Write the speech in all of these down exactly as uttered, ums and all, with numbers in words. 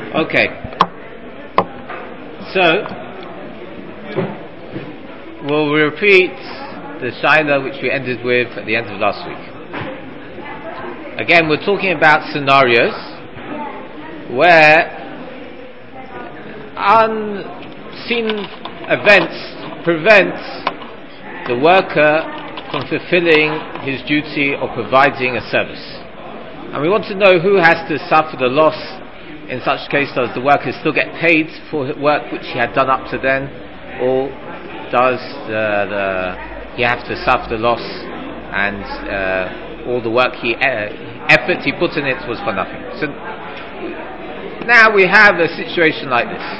Okay. So, we'll repeat the shaila which we ended with at the end of last week. Again, we're talking about scenarios where unseen events prevent the worker from fulfilling his duty of providing a service. And we want to know who has to suffer the loss. In such case, does the worker still get paid for work which he had done up to then, or does uh, the, he have to suffer the loss and uh, all the work he uh, effort he put in it was for nothing? So now we have a situation like this.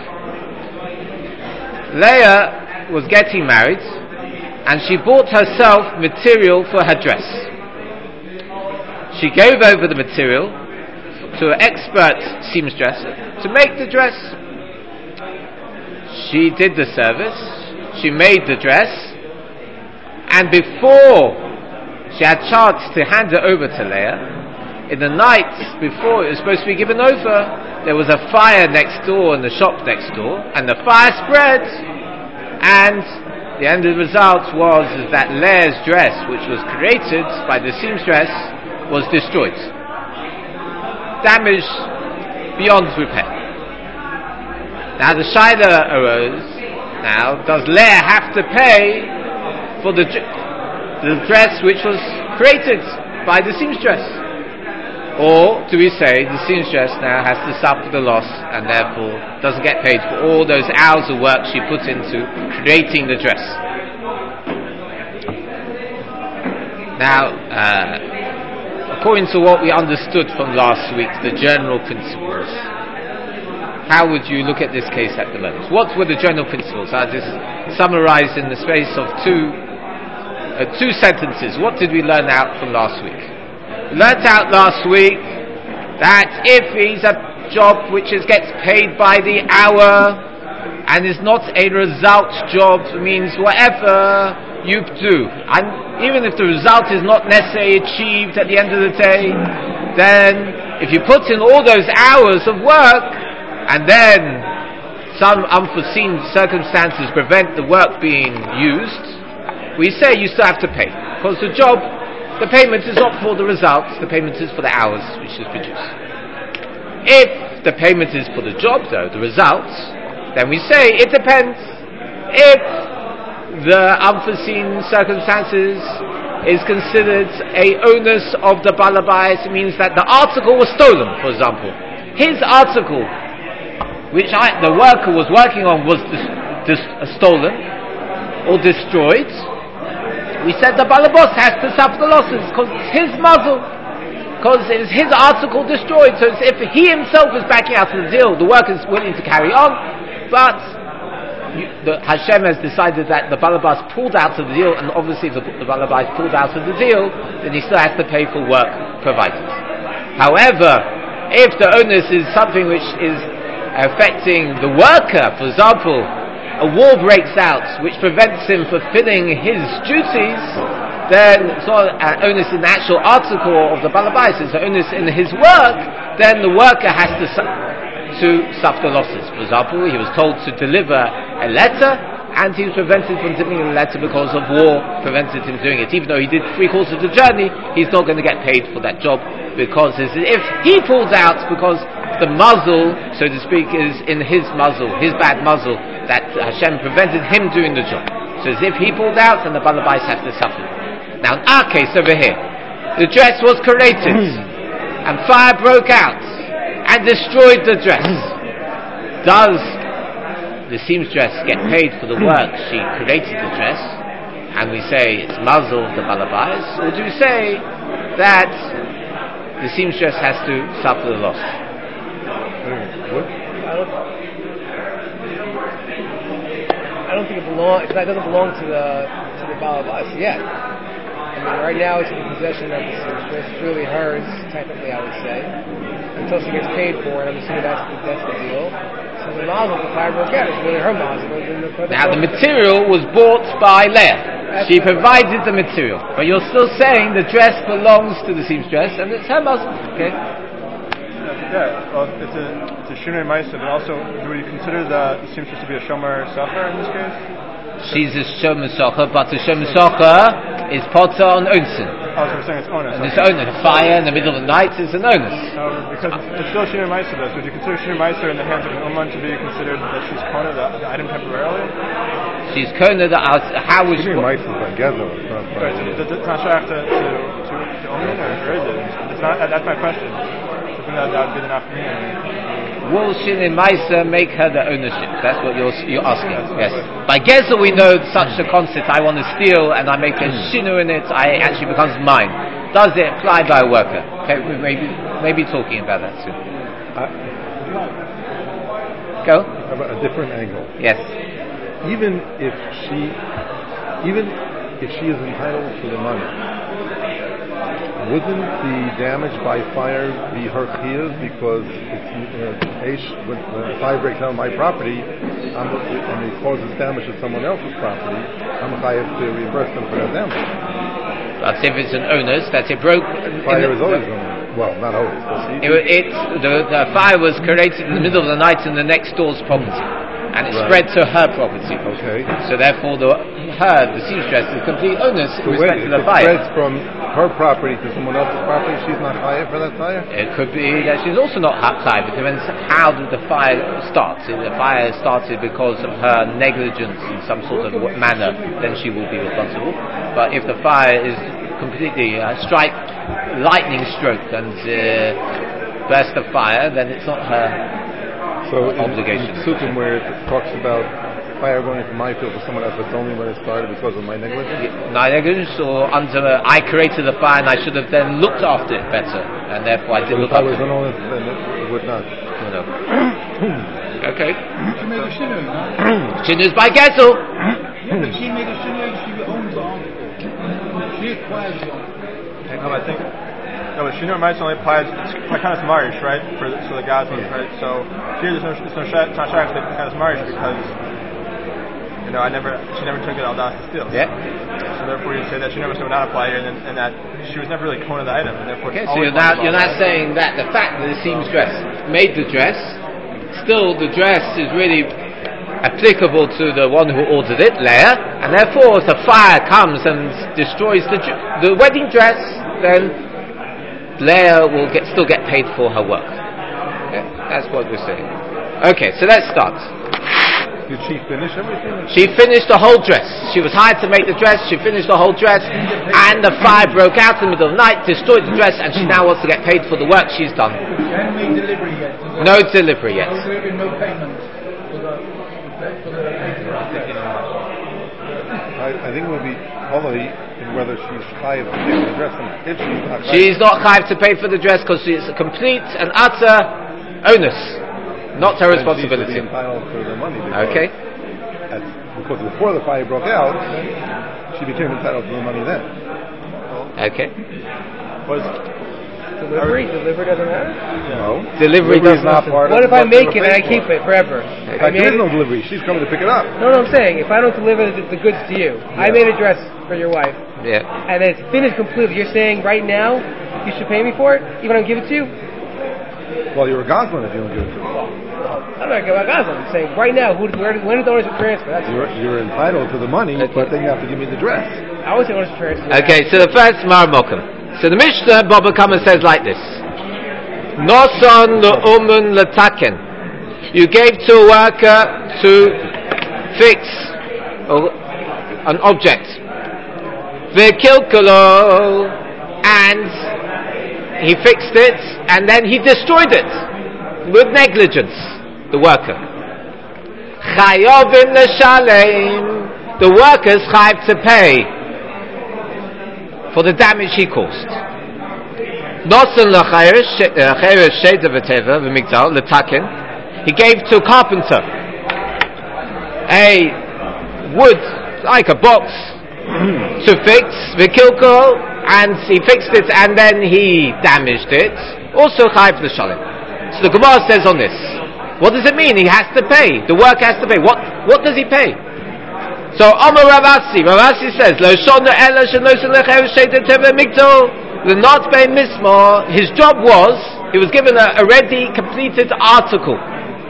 Leah was getting married and she bought herself material for her dress. She gave over the material to an expert seamstress to make the dress. She did the service, she made the dress, and before she had chance to hand it over to Leah, in the night before it was supposed to be given over, there was a fire next door in the shop next door, and the fire spread, and the end of the result was is that Leah's dress, which was created by the seamstress, was destroyed. Damaged beyond repair. Now the shaila arose, now does Leah have to pay for the, the dress which was created by the seamstress? Or do we say the seamstress now has to suffer the loss and therefore doesn't get paid for all those hours of work she put into creating the dress? Now, uh, according to what we understood from last week, the general principles, how would you look at this case at the moment? What were the general principles? I'll just summarize in the space of two uh, two sentences. What did we learn out from last week? We learnt out last week that if it's a job which is, gets paid by the hour and is not a result job, means whatever you do, and even if the result is not necessarily achieved at the end of the day, then if you put in all those hours of work and then some unforeseen circumstances prevent the work being used, we say you still have to pay, because the job, the payment is not for the results, the payment is for the hours which is produced. If the payment is for the job though, the results, then we say it depends. If the unforeseen circumstances is considered a onus of the balabais, it means that the article was stolen, for example. His article, which I, the worker was working on, was dis- dis- uh, stolen or destroyed. We said the balabos has to suffer the losses because it's his muzzle, because it's his article destroyed. So it's if he himself is backing out of the deal, the worker is willing to carry on, but You, the, Hashem has decided that the balabas pulled out of the deal, and obviously if the, the balabas pulled out of the deal, then he still has to pay for work provided. However, if the onus is something which is affecting the worker, for example, a war breaks out which prevents him fulfilling his duties, then it's not an onus in the actual article of the balabas, it's an onus in his work, then the worker has to su- to suffer the losses. For example, he was told to deliver a letter and he was prevented from delivering the letter because of war prevented him doing it. Even though he did three quarters of the journey, he's not going to get paid for that job, because if he pulls out, because the muzzle, so to speak, is in his muzzle, his bad muzzle, that Hashem prevented him doing the job. So as if he pulled out, and the balabais have to suffer. Now in our case over here, the dress was created and fire broke out and destroyed the dress. Does the seamstress get paid for the work she created the dress, and we say it's muzzle the balabais, or do we say that the seamstress has to suffer the loss? I don't think it belongs. That doesn't belong to the to the balabais yet. I mean, right now it's in the possession of the seamstress. It's really hers, technically, I would say, until she gets paid for it. I'm assuming that's the, that's the deal. So the mazel, the fire broke out. It's really her mazel. Now the material was bought by Leah. She provided the material, but you're still saying the dress belongs to the seamstress and it's her mazel. Okay. Yeah, well, it's a it's a shinui ma'isa, but also, do we consider the, the seamstress to be a shomer sacher in this case? She's a shomer sacher, but a shomer sacher is potter on onsen. Oh, so we're saying it's onus. And okay. this onus, a fire in the middle of the night is an onus. No, because it's, it's still shinui ma'isa though. So would you consider shinui ma'isa in the hands of an uman to be considered that she's kona the, the item temporarily? She's kona the how would shinui ma'isa is by gezel. It's not by. Right, so does it not shayach to to to, to uman, or, or is it? It's not. That's my question. So that, that would be the nafkamina. Will shinui ma'isa make her the ownership? That's what you're you're asking. Yes. By gezel we know such a concept. I want to steal and I make a shinu in it. I it actually becomes mine. Does it apply by a worker? Okay, we may be, maybe talking about that soon. I, Go. About a different angle. Yes. Even if she, even if she is entitled to the money, wouldn't the damage by fire be her chiyuv because it's uh, Aish, when, when a fire breaks out on my property I'm, and it causes damage to someone else's property, I'm chayav to reimburse them for that damage. But if it's an onus, that it broke. Fire is always going to, well, not always. It, it the, the fire was created in the middle of the night in the next door's property, and it right. spread to her property. Okay. So therefore, the her the seamstress is complete onus so in respect wait, to the it fire. Spreads from her property to someone else's property. She's not chayav for that fire. It could be that she's also not chayav. It depends how did the fire start. If the fire started because of her negligence in some sort of manner, then she will be responsible. But if the fire is completely uh, strike lightning stroke and uh, burst of fire, then it's not her so uh, obligation. In Sukkim, where it talks about fire going into my field for someone else, it's only when it started because of my negligence. My negligence, or under uh, I created the fire and I should have then looked after it better, and therefore I did so look after it. If I was an honest, then it would not. No. Okay. She made a shinu, no? Shinu is by gezel. Yeah, but she made a shinu. She owns the article. She acquires the article. No, I think no, but shinui ma'isa only applies. It's kind of marish, right? For the, so the Gazlan, right? So here there's no, it's no it's not shayach to kind of marish because you know I never she never took it al das to steal. Yeah. So therefore you say that she never would not apply here, and, and that she was never really kona the item, and therefore. Okay, so you're not you're not saying that the fact that the seamstress made the dress, still the dress is really applicable to the one who ordered it, Leah, and therefore if the fire comes and destroys the the wedding dress, then Leah will get, still get paid for her work. Okay? That's what we're saying. Okay, so let's start. Did she finish everything? She finished the whole dress. She was hired to make the dress, she finished the whole dress, and the fire broke out in the middle of the night, destroyed the dress, and she now wants to get paid for the work she's done. She hasn't made delivery yet. No delivery yet. No delivery, no payment for the, for the I, I think it would be holy in whether she's chayav to pay for the dress, and if she's not chayav. She's not chayav to pay for the dress because it's a complete and utter onus, not her responsibility. She's entitled to the money. Because okay. At, because before the fire broke out, she became entitled to the money then. Okay. Was delivery? Delivery doesn't matter? No. Delivery, delivery is not part what of if I what make it and I keep it forever? In fact, there is no delivery. She's coming to pick it up. No, no, I'm saying, if I don't deliver the, the goods to you, yeah. I made a dress for your wife. Yeah. And it's finished completely. You're saying right now you should pay me for it, even if I don't give it to you? Well, you're a Goslin if you don't give it to me. I'm not about Goslin. I'm saying right now, who, where, when is the ownership transfer? That's you're, you're entitled to the money, okay. But then you have to give me the dress. I would say ownership transfer. Okay, so the first Maramokim. So the Mishnah, Baba Kama says like this. Noson le'umun letaken. You gave to a worker to fix an object. V'kilkalo, and he fixed it, and then he destroyed it with negligence. The worker. Chayovim l'shalem. The worker's chayav to pay for the damage he caused. Nosen l'chayrish sheda v'teva v'migdal l'taken. He gave to a carpenter a wood like a box to fix v'kilko, and he fixed it and then he damaged it. Also chayav l'shalem. So the Gemara says on this, what does it mean? He has to pay. The work has to pay. What what does he pay? So Amar Ravasi, Ravasi says, Lo shona ela shenosin lechev sheidet teva migdal, the not pay mismor. His job was He was given a already completed article.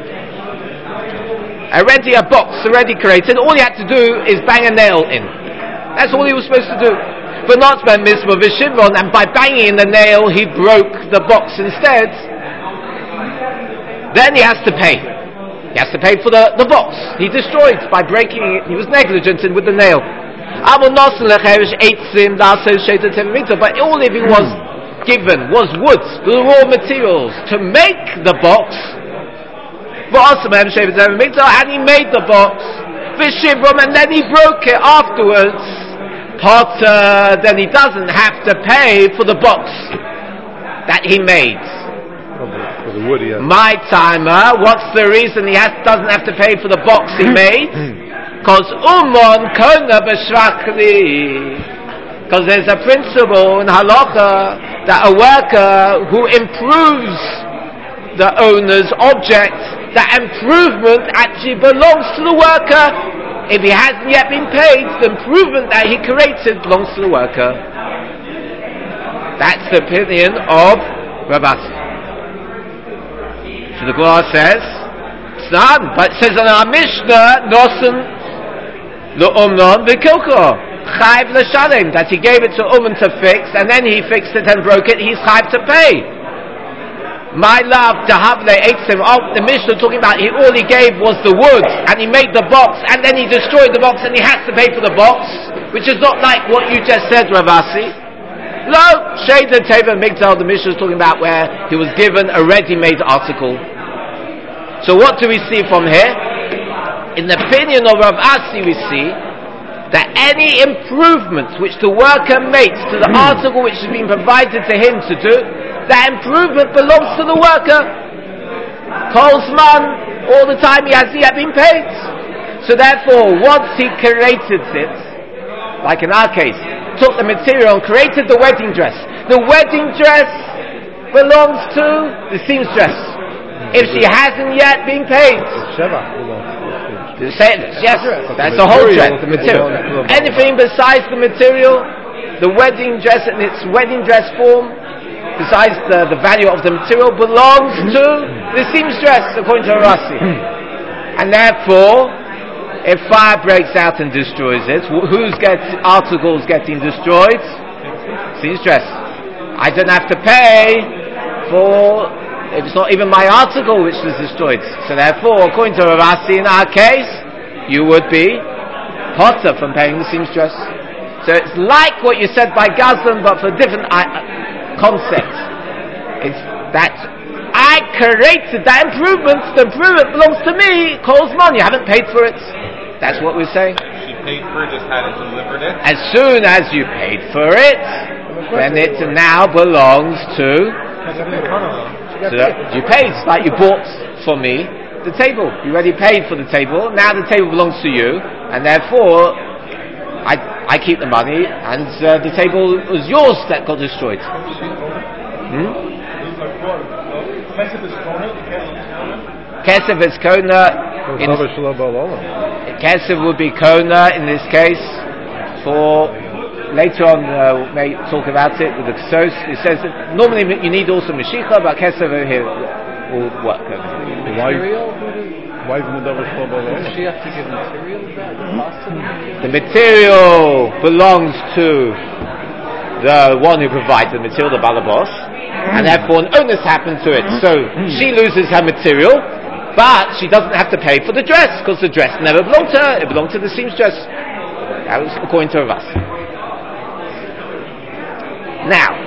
Already a box, already created. All he had to do is bang a nail in. That's all he was supposed to do. But not by Misma Vishimon, and by banging in the nail, he broke the box instead. Then he has to pay. He has to pay for the, the box. He destroyed by breaking it. He was negligent in with the nail. But all if he was given was wood, the raw materials to make the box, and he made the box, and then he broke it afterwards, Potter, then he doesn't have to pay for the box that he made. For the wood, yeah. My timer, what's the reason he has, doesn't have to pay for the box he made? Because umon kona b'shvachli. Because there's a principle in halacha that a worker who improves the owner's object, that improvement actually belongs to the worker. If he hasn't yet been paid, the improvement that he created belongs to the worker. That's the opinion of Rav Asi. So the Gemara says, it's not, but it says in our Mishnah, Nosen L'Umnon V'Kilko Chayv L'Shalem, that he gave it to Uman to fix, and then he fixed it and broke it, he's chayv to pay. My love, Dahavle Eitzim, oh, the Mishnah talking about he, all he gave was the wood, and he made the box, and then he destroyed the box, and he has to pay for the box, which is not like what you just said, Rav Asi. No, Shade and Teva Migdal, the Mishnah is talking about where he was given a ready-made article. So what do we see from here? In the opinion of Rav Asi, we see that any improvement which the worker makes to the article which has been provided to him to do, that improvement belongs to the worker. Kolzman, all the time he has yet been paid. So therefore, once he created it, like in our case, took the material and created the wedding dress, the wedding dress belongs to the seamstress. If she hasn't yet been paid, the seamstress. Yes, that's the whole dress, the material. Anything besides the material, the wedding dress in its wedding dress form, besides the, the value of the material, belongs to the seamstress, according to Rasi. And therefore, if fire breaks out and destroys it, whose gets, articles getting destroyed? Seamstress. I don't have to pay for, if it's not even my article which was destroyed. So therefore, according to Rasi, in our case, you would be potter from paying the seamstress. So it's like what you said by Gazlan, but for different uh, concept. It's that I created that improvement, the improvement belongs to me, calls money, you haven't paid for it. That's what we're saying. She paid for it, just hadn't delivered it. As soon as you paid for it, then it now belongs to, to you paid, it's like you bought for me the table. You already paid for the table, now the table belongs to you, and therefore I I keep the money, and uh, the table was yours that got destroyed. Hmm? Kesef is Kona. Kesef would be Kona in this case. For later on, uh, we may talk about it with the Ksos. It says that normally you need also Mashiach, but Kesef over here will work. Why isn't the double shlomo? Does she have to give material back? The material belongs to the one who provides the material, the balabos, and therefore an onus happened to it. So she loses her material, but she doesn't have to pay for the dress because the dress never belonged to her; it belonged to the seamstress. That was according to Ravas. Now,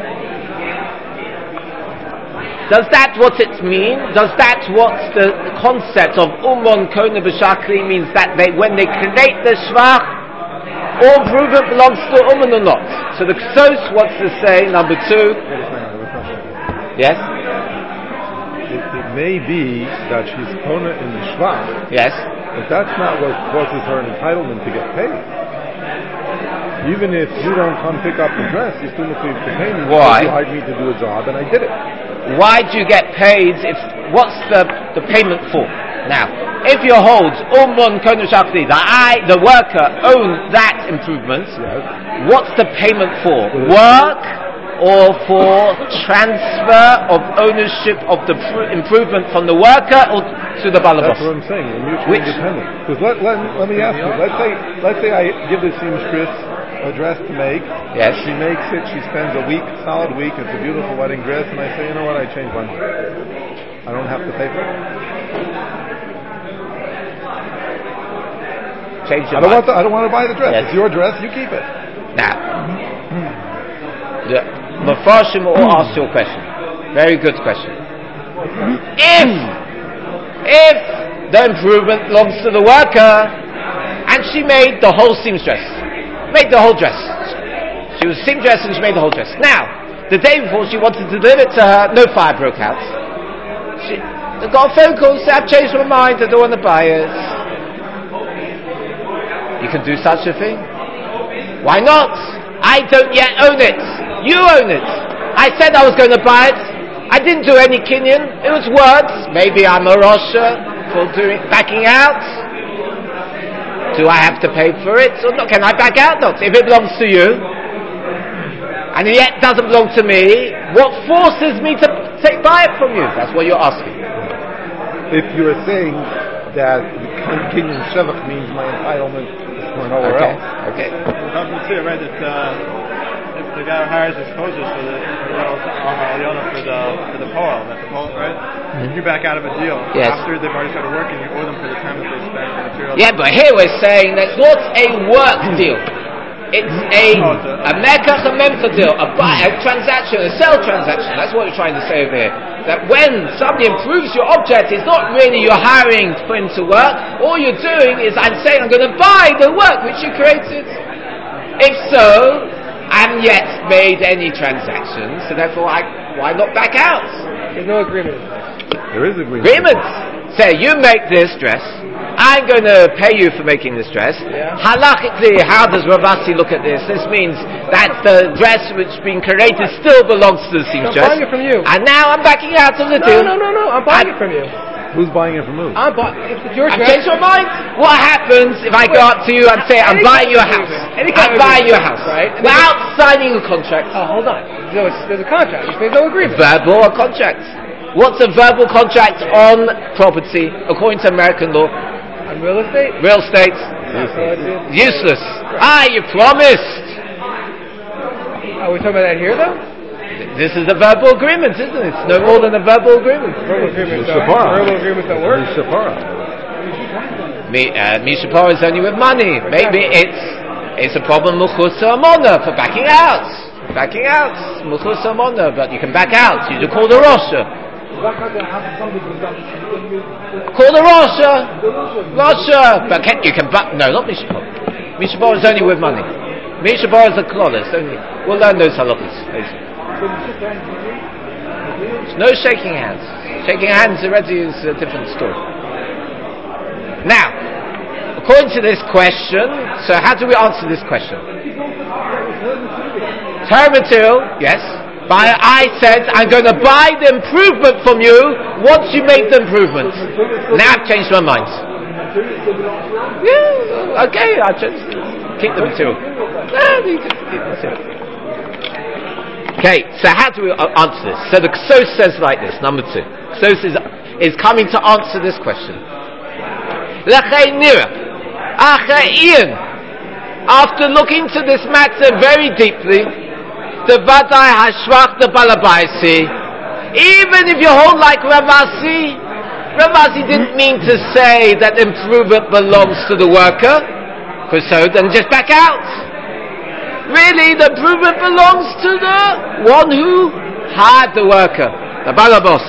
does that what it mean? Does that what the concept of umon kona b'shakli means that they, when they create the shvach, all improvement belongs to umon or not? So the Ksos wants to say, number two. Yes? It, it may be that she's kona in the shvach. Yes. But that's not what causes her entitlement to get paid. Even if you don't come pick up the dress, you still need to pay me. Why? You hired me to do a job, and I did it. Why do you get paid if, what's the, the payment for? Now, if you hold, Umon Konu Shakti, that I, the worker, own that improvement, Yes. what's the payment for? Work or for transfer of ownership of the pr- improvement from the worker or to the balabos? That's what I'm saying. They're mutually Which? independent. Because let, let, let me ask you. Let's say let's say I give the seamstress a dress to make. Yes. She makes it. She spends a week, solid week. It's a beautiful wedding dress, and I say, you know what? I changed my mind. I don't have to pay for it. Change your I don't mind. want. To, I don't want to buy the dress. Yes. It's your dress. You keep it. Now, the Mepharshim will ask your question. Very good question. If, if the improvement belongs to the worker, and she made the whole seamstress, made the whole dress. She was seamstress and she made the whole dress. Now, the day before she wanted to deliver it to her, no fire broke out. She got a phone call, said, I've changed my mind, I don't want to buy it. You can do such a thing? Why not? I don't yet own it. You own it. I said I was going to buy it. I didn't do any kinyan. It was words. Maybe I'm a Rosha for doing, backing out. Do I have to pay for it? Or not? Can I back out? Not. If it belongs to you, and it yet doesn't belong to me, what forces me to take, buy it from you? That's what you're asking. If you are saying that kinyan shevach means my entitlement for nowhere Okay. else. Okay. It doesn't say, right, that uh, if the guy hires his closers for the Aliyona for the for the poem, that the poem, right? Mm-hmm. If you back out of a deal Yes. after they've already started working, you owe them for the time that they spent on the material. Yeah, but here we're saying that's not a work deal. It's a a mekach a memta deal, a buy, a transaction, a sell transaction. That's what you're trying to say over here. That when somebody improves your object, it's not really you're hiring for him to work. All you're doing is I'm saying I'm going to buy the work which you created. If so, I haven't yet made any transactions, so therefore I, why not back out? There's no agreement. There is agreement. Agreement. Say you make this dress. I'm going to pay you for making this dress. Yeah. Halachically, how does Ravasi look at this? This means that the dress which has been created still belongs to the I'm seamstress. buying it from you. And now I'm backing out of the No, deal. no, no, no. I'm buying I- it from you. Who's buying it from who? I'm buying. If it's your I've dress, changed my mind. What happens if I go up to you and say, I'm Any buying kind your of house? agreement. Any kind I'm of buying your agreement, house. right? And Without signing a contract. Oh, hold on. There's, there's a contract. There's no agreement. Verbal or contract? What's a verbal contract on property according to American law? On real estate? Real estate? Useless. Useless. Ah, you promised. Are we talking about that here, though? This is a verbal agreement, isn't it? It's no more than a verbal agreement. Verbal agreements It's don't Shapara. Verbal agreements don't work. It's Shapara. Me, uh, Mishapor is only with money. Maybe it's it's a problem Muchus Amona for backing out. Backing out. Muchus Amona, but you can back out. You do call the Rosha. Call the Rosha. Rosha. But can, you can back. No, not Mishapor. Mishapor is only with money. Mishapor is a klolus. Only. We'll learn those halachas. No shaking hands. Shaking hands already is a different story. Now, according to this question, so how do we answer this question? Term material, yes. But I said I'm going to buy the improvement from you once you make the improvement. Now I've changed my mind. Yeah, okay, I'll just keep the material. Ah, you can keep the material. Okay, so how do we answer this? So the Ksos says like this, number two. Ksos is, is coming to answer this question. After looking to this matter very deeply, the Vadai Hashvach the Balabaisi, even if you hold like Ravasi, Ravasi didn't mean to say that improvement belongs to the worker, because so then just back out. Really, the improvement belongs to the one who hired the worker, the balabos.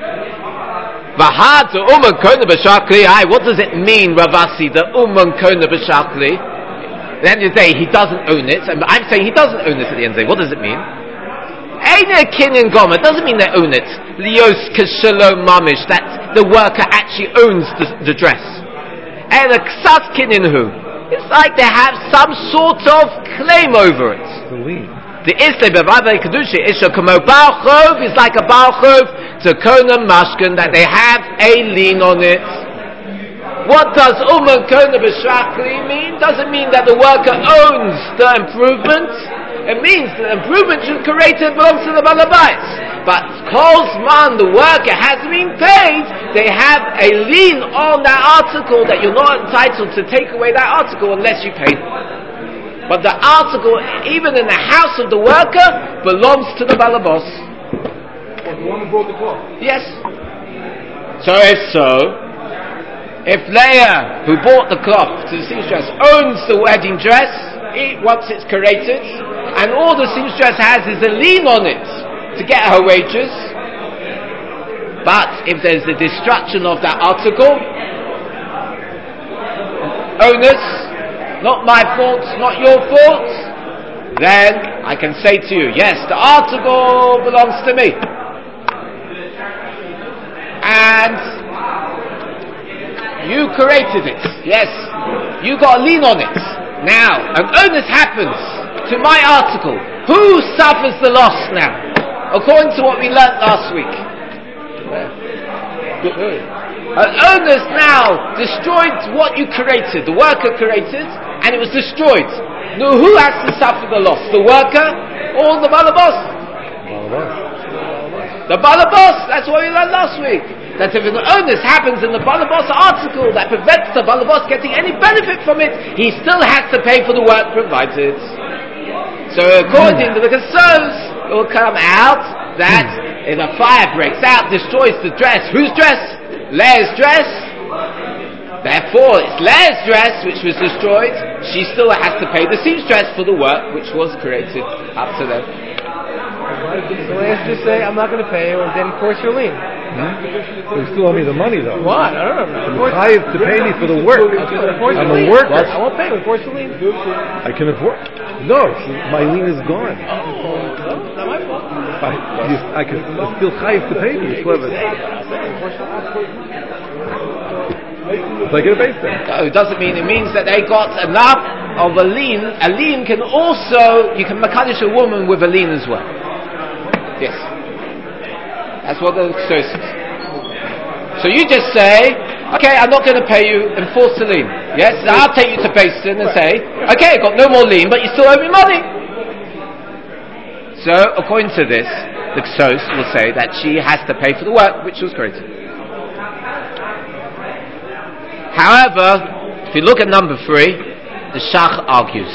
V'had the uman kona b'shakli. Aye, what does it mean, Ravasi? The uman kona b'shakli. At the end of the day, he doesn't own it. And I'm saying he doesn't own it at the end of the day. What does it mean? Eina kinyan goma doesn't mean they own it. Lios kashalo mamish, that the worker actually owns the, the dress. And a ksas kinyan hu. It's like they have some sort of claim over it. The lien. The Isle Bevavei Kedusha Isha Kamo Baal Chov is like a Baal Chov to Kona Mashkan, that they have a lien on it. What does Uman Kona B'Shakli mean? Doesn't mean that the worker owns the improvement. it means that the improvement should created belongs to the Balabais. But Kozman, the worker, hasn't been paid, they have a lien on that article that you're not entitled to take away that article unless you pay. But the article, even in the house of the worker, belongs to the Balabos. Or the one who brought the cloth? Yes. So if so, if Leah, who bought the cloth to the seamstress, owns the wedding dress, it, once it's created, and all the seamstress has is a lien on it to get her wages, but if there's a destruction of that article, onus, not my fault, not your fault, then I can say to you, yes, the article belongs to me. And you created it. Yes, you got a lien on it. Now, an onus happens to my article. Who suffers the loss now? According to what we learnt last week. An onus now destroyed what you created. The worker created, and it was destroyed. Now, who has to suffer the loss? The worker or the balabos? The balabos. That's what we learned last week. That if an onus happens in the balabos article that prevents the balabos getting any benefit from it, he still has to pay for the work provided. So according to the Kesos, it will come out that if a fire breaks out, destroys the dress. Whose dress? Leah's dress. Therefore, it's Leah's dress which was destroyed. She still has to pay the seamstress for the work which was created up to them. So let's just say, I'm not going to pay, and then enforce your lien. Hmm? You still owe me the money, though. What? I don't know. I have to pay me for the work. I'm a worker. I won't pay. Enforce the lien. I can afford. No, my lien is gone. Oh, no, not my fault. I, you, I can I still have to pay me. Clever. Like a base then. No, it doesn't mean, it means that they got enough of a lien. A lien can also, you can makadish a woman with a lien as well. Yes. That's what the source is. So you just say, okay, I'm not going to pay you, enforce the lien. Yes, I'll take you to Basin and say, okay, I've got no more lien, but you still owe me money. So, according to this, the Ksos will say that she has to pay for the work which was created. However, if you look at number three, the Shach argues.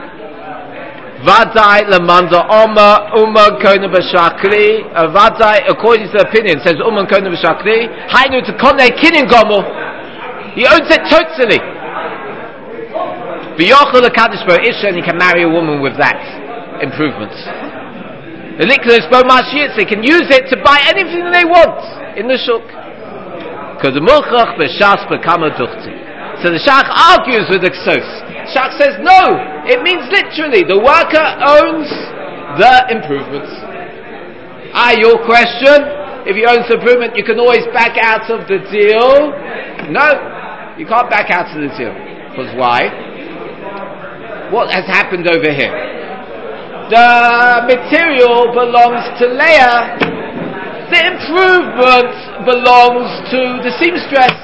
Vadai lemanda oma uma kona b'shakli. Vadai, according to the opinion, says uma kona b'shakli. Hainu to kone kinin gomo. He owns it totally. B'yochel lekadish bo isha, and he can marry a woman with that improvement. The liklos bo mashiyitz, they can use it to buy anything that they want in the shuk. Because the mulchach b'shas b'kama duchti. So the Shach argues with the Ksos. Shach says, no, it means literally, the worker owns the improvements. Ah, your question, if he owns the improvement, you can always back out of the deal. No, you can't back out of the deal. Because why? What has happened over here? The material belongs to Leah. The improvement belongs to the seamstress.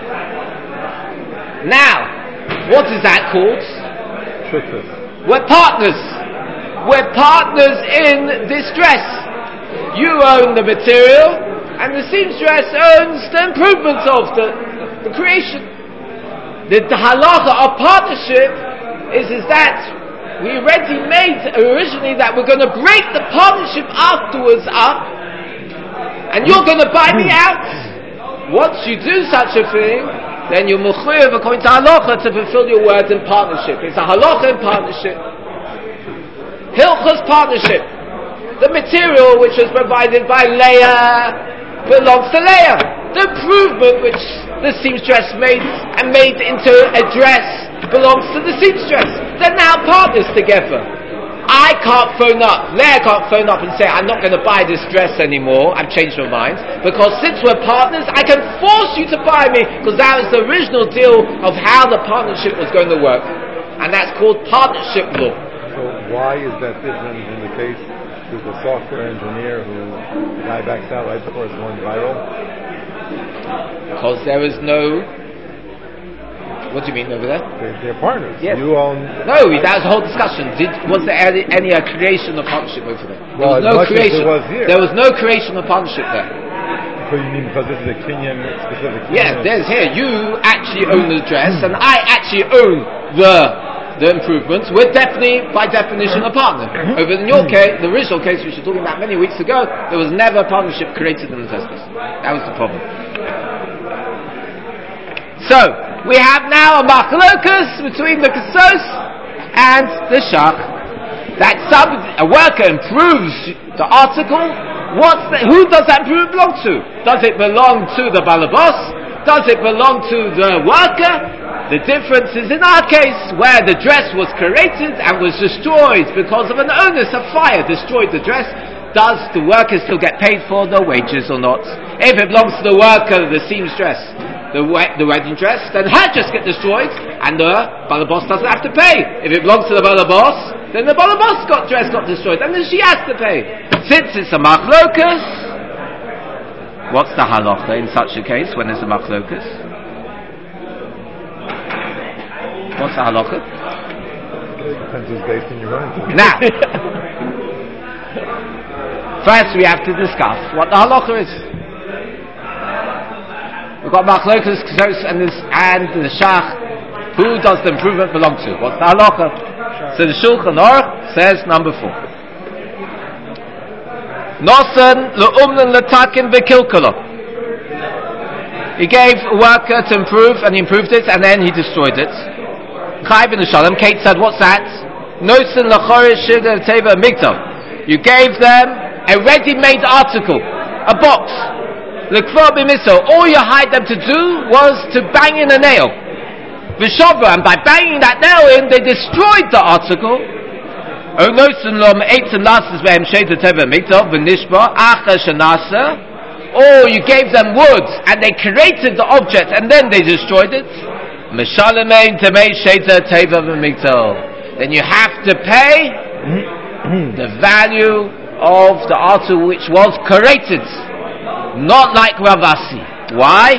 Now, what is that called? We're partners. We're partners in this dress. You own the material, and the seamstress owns the improvements of the, the creation. The, the halacha of partnership is, is that we already made originally that we're going to break the partnership afterwards up, and you're going to buy me out. Once you do such a thing, then you're mechuyev according to halacha to fulfill your words in partnership. It's a halacha in partnership. Hilchos partnership. The material which was provided by Leah belongs to Leah. The improvement which the seamstress made and made into a dress belongs to the seamstress. They're now partners together. I can't phone up, Leah can't phone up and say, I'm not going to buy this dress anymore, I've changed my mind, because since we're partners, I can force you to buy me, because that was the original deal of how the partnership was going to work. And that's called partnership law. So why is that different in the case with the software engineer who, the guy backs out right before it's going viral? Because there is no What do you mean over there? They're, they're partners. Yes. You own. No, that was the whole discussion. Did, was there any, any uh, creation of partnership over there? Well, there was no as much creation. as there was here. There was no creation of partnership there. So you mean because this is a Kenyan specific? Yes, Kenyan. there's here. You actually own the dress, and I actually own the the improvements. We're definitely, by definition, a partner. Over in your case, the original case, which we were talking about many weeks ago, there was never a partnership created in the first place. That was the problem. So we have now a machlokus between the Kesos and the Shach. That some a worker improves the article. What's the, who does that improve belong to? Does it belong to the balabos? Does it belong to the worker? The difference is in our case where the dress was created and was destroyed because of an onus of fire destroyed the dress. Does the worker still get paid for the wages or not? If it belongs to the worker, the seamstress, the we- the wedding dress, then her dress get destroyed and the balabos doesn't have to pay. If it belongs to the balabos, then the balabos got dress got destroyed and then she has to pay. Since it's a machlokus, what's the halacha in such a case when it's a machlokus? What's the halacha? Depends who's based in your running. Now, first we have to discuss what the halacha is. We've got machlokus, Kesos, and this and the Shach. Who does the improvement belong to? What's the halacha? So the Shulchan Aruch says number four. Nosen le'umnen letakin v'kilkalo. He gave a worker to improve, and he improved it, and then he destroyed it. Chayv in the Shalom. Kate said, "What's that?" Nosen lechorish shida teva migdal. You gave them a ready-made article, a box. L'kvar b'miso. All you hired them to do was to bang in a nail. V'shavra, and by banging that nail in, they destroyed the article. Or you gave them wood and they created the object and then they destroyed it. Then you have to pay the value of the article which was created, not like Ravasi. Why?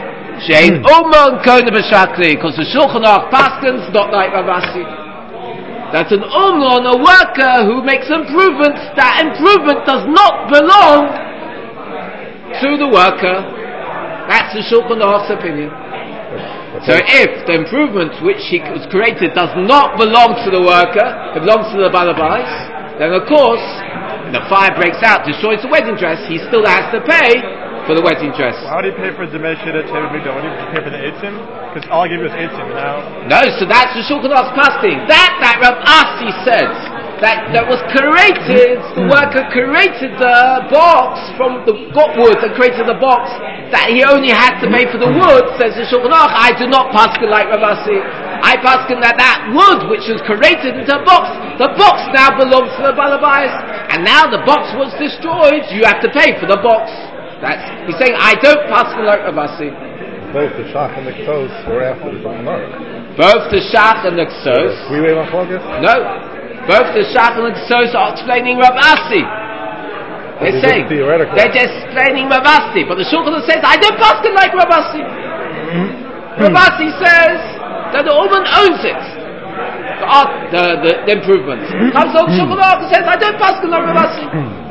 Because the Shulchan Aruch paskins not like Ravasi. That's an umlon, a worker who makes improvements. That improvement does not belong to the worker. That's the Shulchan Aruch's opinion. So if the improvement which he was created does not belong to the worker, it belongs to the balabais, then of course, when the fire breaks out, destroys the wedding dress, he still has to pay for the wedding dress. Well, how do you pay for the Demeshida Teva Migdal? When do you pay for the eitzim? Because all I give you is eitzim now. No, so that's the Shulchan Aruch's pasting. That that Rav Asi said that that was created. The worker created the box from the got wood and created the box. That he only had to pay for the wood. Says the Shulchan Aruch. I do not paskin like Rav Asi. I paskin that that wood which was created into a box. The box now belongs to the balabais, and now the box was destroyed. You have to pay for the box. That's, he's saying, I don't pass the like Ravasi. Both the Shach and the Kesos were after the Shulchan Aruch. Both the Shach and the Kesos. Three-way machlokus? No. Both the Shach and the Kesos are explaining Ravasi. They're Well, saying, they're just explaining Ravasi. But the Shulchan Aruch says, I don't pass the like Ravasi. Ravasi says that the woman owns it. The art, the, the, the improvement. Comes along, Shulchan Aruch says, I don't pass the like Ravasi.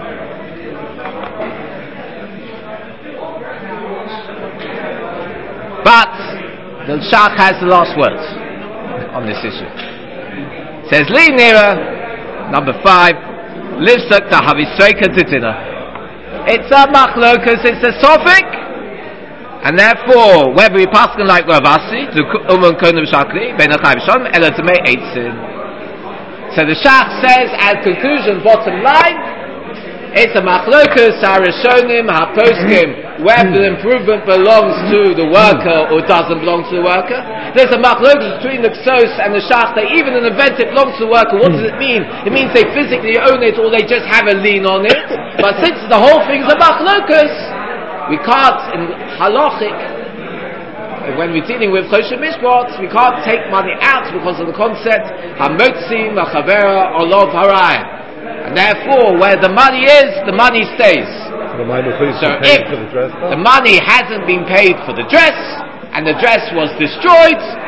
But the Shach has the last words on this issue. Says Li Nira, number five, Livsak Tahavisreika Titina. It's a machlokus, it's a sophic, and therefore, whether we pass on like Ravasi, to Uman Konim Shakli, Ben Achai Vishon, Ela to make Eitzin. So the Shach says, as conclusion, bottom line, it's a machlokus, harishonim, haposkim, whether the improvement belongs to the worker or doesn't belong to the worker. There's a machlokus between the Kesos and the Shach, that even an event it belongs to the worker, what does it mean? It means they physically own it or they just have a lien on it. But since the whole thing is a machlokus, we can't, in halachic, when we're dealing with Choshen Mishpat, we can't take money out because of the concept, hamotzi, machavera, olov harayim. And therefore, where the money is, the money stays. So if for the, dress, the money hasn't been paid for the dress, and the dress was destroyed,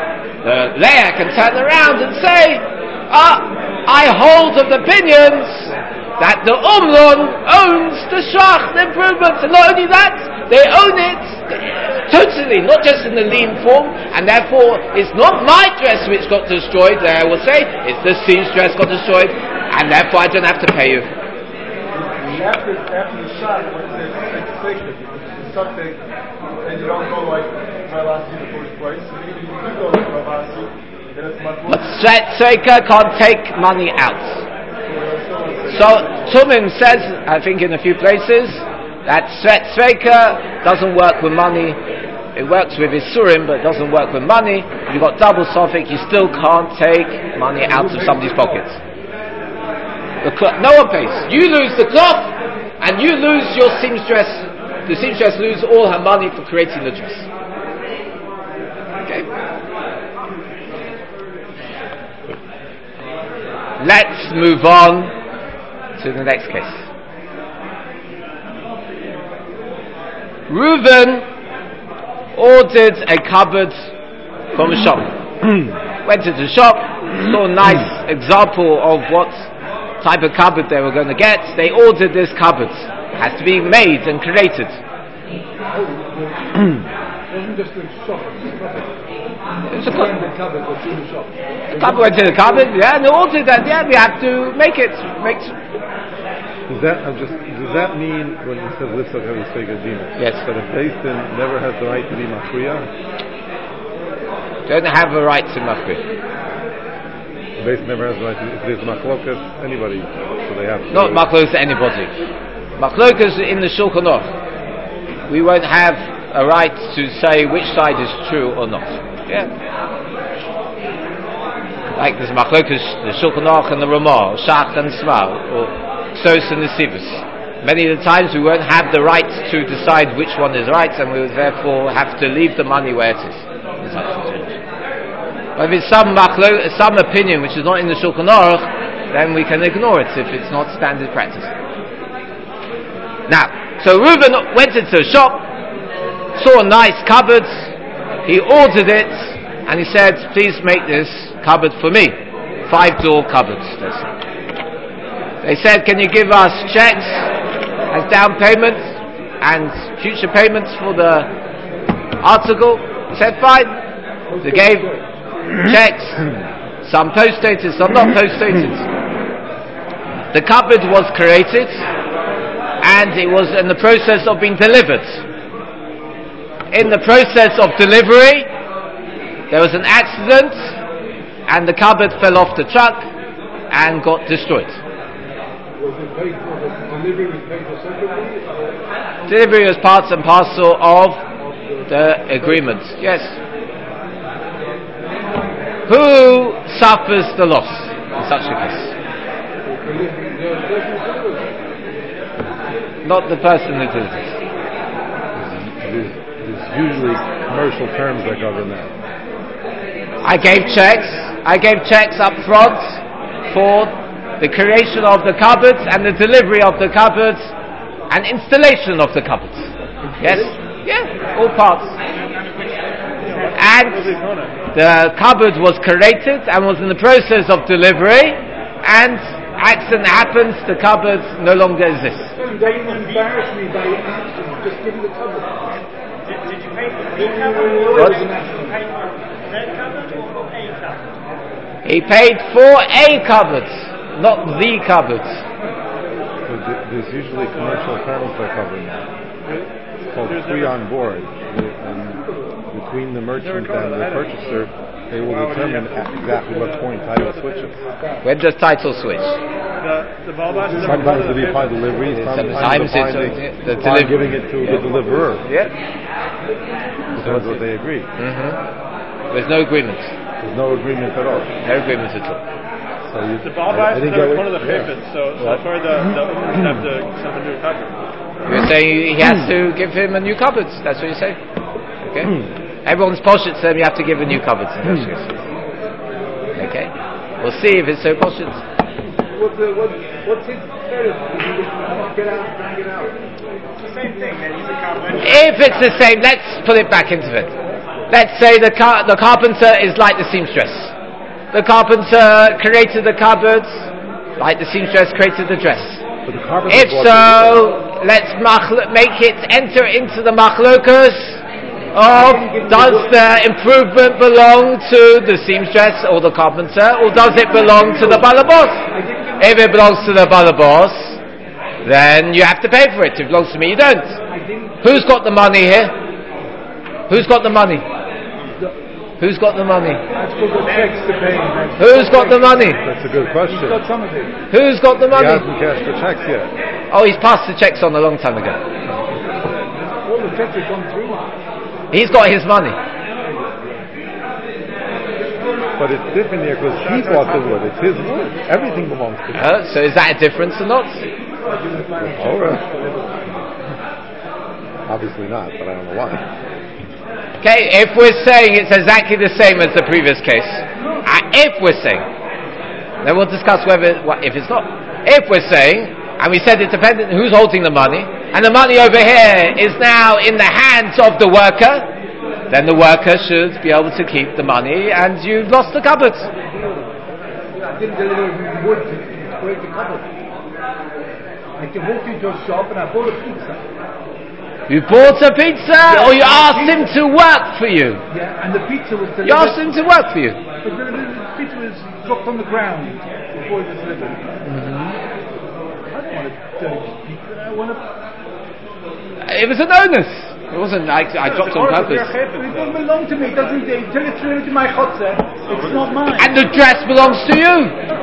the Leah can turn around and say, ah, I hold of the opinions that the Umrun owns the Shach, the improvements, and not only that, they own it totally, not just in the lien form, and therefore it's not my dress which got destroyed, Leah will say, it's the seam's dress got destroyed, and therefore I don't have to pay you. After, after the shot, when it's sacred, it's something, and you don't go like Ravasi in the first place, and maybe you do go like Ravasi, then it's much more. But Tzreika can't take money out. So Tumim says, I think in a few places, that Tzreika doesn't work with money. It works with Isurim, but it doesn't work with money. You've got double Sophic, you still can't take money out of somebody's pockets. The cloth, no one pays. You lose the cloth, and you lose your seamstress. The seamstress loses all her money for creating the dress. Okay. Let's move on to the next case. Reuben ordered a cupboard from a shop. Went to the shop, saw a nice example of what type of cupboard they were going to get. They ordered this cupboard. It has to be made and created. Wasn't just a shop, It was a cupboard. the cupboard was in the shop. The cupboard went to the cupboard, yeah, and they ordered that, yeah, we have to make it. Make Does that I'm just does that mean when it says lifts of heavy segagina? Yes. That a basin never has the right to be machriya? Don't have a right to machri. The basin never has the right to. If there's machlokas, anybody, so they have to. Not machlokas to anybody. Machlokas in the Shulchan Aruch. We won't have a right to say which side is true or not. Yeah. Like there's machlokas, the Shulchan Aruch and the Ramah, or Shach and Smal, or Ksos and the Sivus. Many of the times we won't have the right to decide which one is right, and we would therefore have to leave the money where it is. In such a situation. But if it's some machlo, some opinion which is not in the Shulchan Aruch, then we can ignore it if it's not standard practice. Now, so Reuben went into a shop, saw a nice cupboard, he ordered it, and he said, please make this cupboard for me. Five door cupboards. They said, can you give us checks as down payment and future payments for the article? He said, fine. They gave checks, some post-dated, some not post-dated. The cupboard was created, and it was in the process of being delivered. In the process of delivery, there was an accident, and the cupboard fell off the truck and got destroyed. Was it paid for, the delivery was paid for separately? Delivery was part and parcel of the agreement. Yes. Who suffers the loss in such a case? Not the person who did it. There's, there's usually commercial terms that govern that. I gave checks. I gave checks up front for the creation of the cupboards and the delivery of the cupboards and installation of the cupboards. Yes? Yeah, all parts. And the cupboard was created and was in the process of delivery, and accident happens, the cupboard no longer exists. They embarrassed me by accident, just give me the cupboard. Did, did you pay for the cupboard? What? Did you pay for the cupboard or for a cupboard? He paid for a cupboard, not the cupboard. So th- there's usually commercial terms that govern that. It's called free on board. And between the merchant and the purchaser, they will determine at exactly what point title switches. When does title switch? The, the Balbash is never Sometimes part of they the define paper. delivery, sometimes Sometimes they define it's, uh, the define delivery. giving it to the deliverer. Yeah. Depends what they agree. Mm-hmm. There's no agreement. There's no agreement at all. No agreement at all. So you, The I, I Balbash is didn't never get part of what, the yeah. paper, so, so far the, the owner would have to send a new cupboard. You're saying he has to give him a new cupboard. That's what you're saying? Okay. Everyone's poshut said you have to give a new cupboard. Okay. We'll see if it's so poshut. What's, the, what, what's his status? Get out, bang it out. It's the same thing, then he's a cupboard. If it's the same, let's put it back into it. let's say the car- the carpenter is like the seamstress. The carpenter created the cupboards, like the seamstress created the dress. But the carpenter If bought so, let's mach- make it enter into the machlokas of does the improvement belong to the seamstress or the carpenter, or does it belong to the balabos? If it belongs to the balabos, then you have to pay for it. If it belongs to me, you don't. Who's got the money here? Who's got the money? Who's got the money? Who's got the money? That's a good question. Who's got the He money? hasn't cashed the checks yet. Oh, he's passed the checks on a long time ago. All the checks have gone through. He's got his money. But it's different here because he bought the wood. It's his wood. Everything belongs to him. Uh, so is that a difference or not? All right. Obviously not, but I don't know why. Okay, if we're saying it's exactly the same as the previous case, uh, if we're saying, then we'll discuss whether, what, if it's not. If we're saying, and we said it depends on who's holding the money, and the money over here is now in the hands of the worker, then the worker should be able to keep the money, and you've lost the cupboard. I didn't deliver wood to create the cupboard. I walked into a shop and I bought a pizza. You bought a pizza, Yeah, or you asked pizza. him to work for you? Yeah, and the pizza was delivered. You asked him to work for you. But the, the, the pizza was dropped on the ground before it was delivered. Mm-hmm. I don't want a dirty pizza. I want a... It was an onus. It wasn't like I dropped on purpose. It doesn't belong to me. It doesn't, until it's delivered to my chotzer, it's not mine. And the dress belongs to you.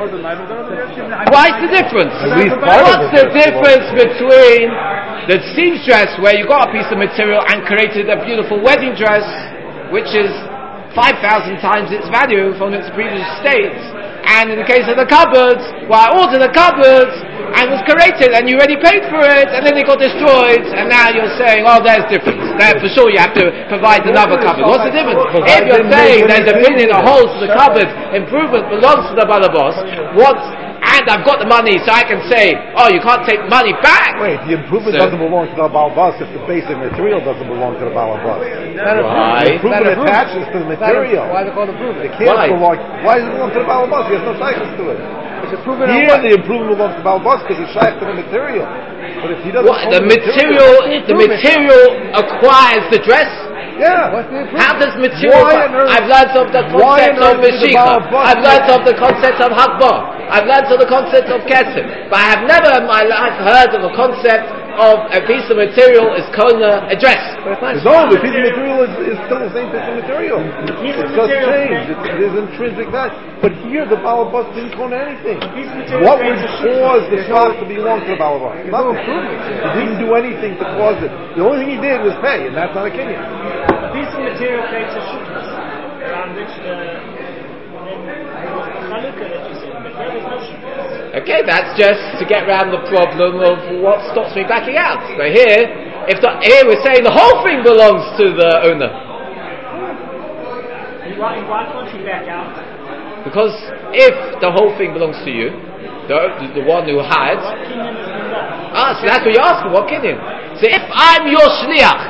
Why's the difference? At least part of What's it the difference between the seamstress where you got a piece of material and created a beautiful wedding dress, which is five thousand times its value from its previous state, and in the case of the cupboards, well, I ordered a cupboard and it was created and you already paid for it and then it got destroyed and now you're saying, oh, there's difference. There, for sure you have to provide another cupboard. What's the difference? If you're saying there's a pin in a hole to the cupboard, improvement belongs to the balabos, what, and I've got the money so I can say, oh, you can't take money back. Wait, the improvement So- doesn't belong to the balabas if the basic material doesn't belong to the balabas. Why? The improvement attaches to the material. Why is it called improvement? It can't Why? belong. Why does it belong to the balabas? He has no shaykhs to it. It's improvement on Here, what? the improvement belongs to balabas because it's shaykh to the material. But if he doesn't What, own the material, the material acquires the dress? yeah. What's the improvement? How does material? Why on earth- I've learned of the why concept on of earth is the Mashiach. Baal Bus- I've learned of the concept of Hakbar. I've learned of the concept of Kesef. But I have never in my life heard of a concept of a piece of material is kona a dress. No, the piece of material is, is still the same piece of material. It's just changed. It's, it is intrinsic value. But here, the balabas didn't own anything. What would cause the stock to belong to the balabas? Nothing. He didn't do anything to cause it. The only thing he did was pay, and that's not a kinyan. A piece of material creates a shutness around which the chalukah that you said, but there is no shutness. Okay, that's just to get around the problem of what stops me backing out. So here, if the, here we're saying the whole thing belongs to the owner. Why, why can't you back out? Because if the whole thing belongs to you, the, the, the one who had, What kinyan has been done? ah, so that's what you're asking, what kinyan? So if I'm your shliach,